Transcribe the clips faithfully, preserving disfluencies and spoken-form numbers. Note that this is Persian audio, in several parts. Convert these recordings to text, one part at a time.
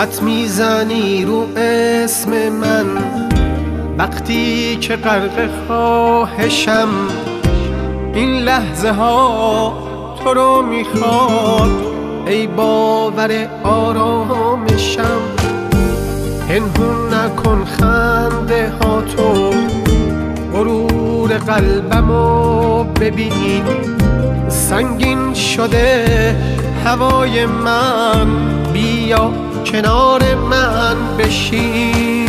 خط میزنی رو اسم من وقتی که غرق خواهشم. این لحظه ها تو رو میخواد ای باور آرامشم. پنهون نکن خنده ها تو، غرور قلبمو ببین. سنگین شده هوای من، بیا کنار من بشین.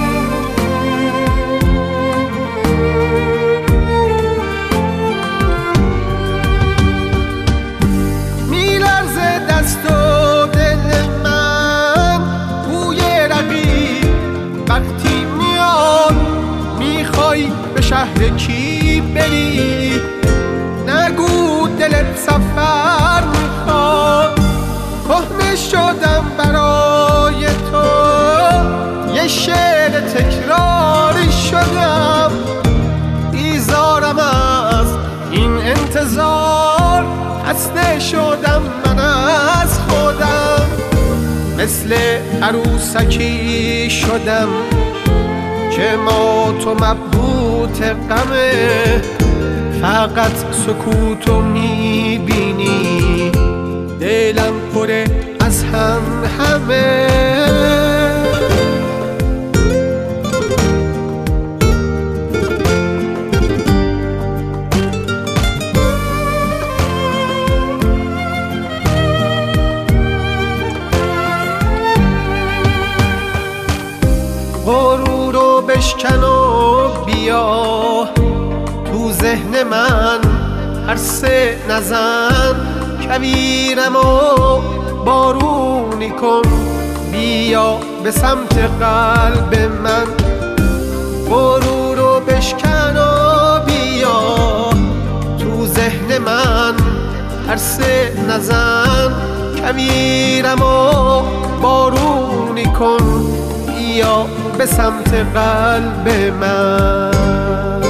میلرزه دست و دل من، بوی رقیب وقتی میاد. میخوای به شهر کی بری؟ نگو دلت سفر میخواد. کهنه شدم برای تو، یه شعر تکراری شدم. بیزارم از این انتظار، خسته شدم من از خودم. مثل عروسکی شدم که ما تو مبهوت غمه. فقط سکوتو میبینی، دلم پره از هم همه. غرور رو بشکن و بیا تو ذهن من، هرسه نزن. کویرم و بارونی کن، بیا به سمت قلب من. غرور رو بشکن و بیا تو ذهن من، هرسه نزن. کویرم و بارونی کن، بیا به سمت قلب من.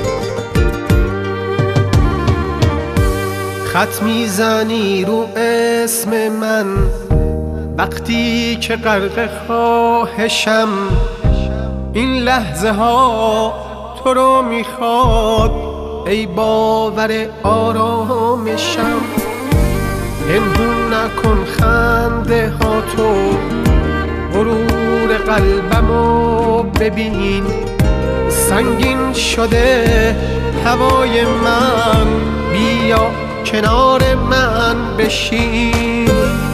خط میزنی رو اسم من وقتی که غرق خواهشم. این لحظه ها تو رو میخواد ای باور آرامشم. پنهون نکن خنده ها تو، غرور قلبمو ببین. سنگین شده هوای من، بیا کنار من بشین.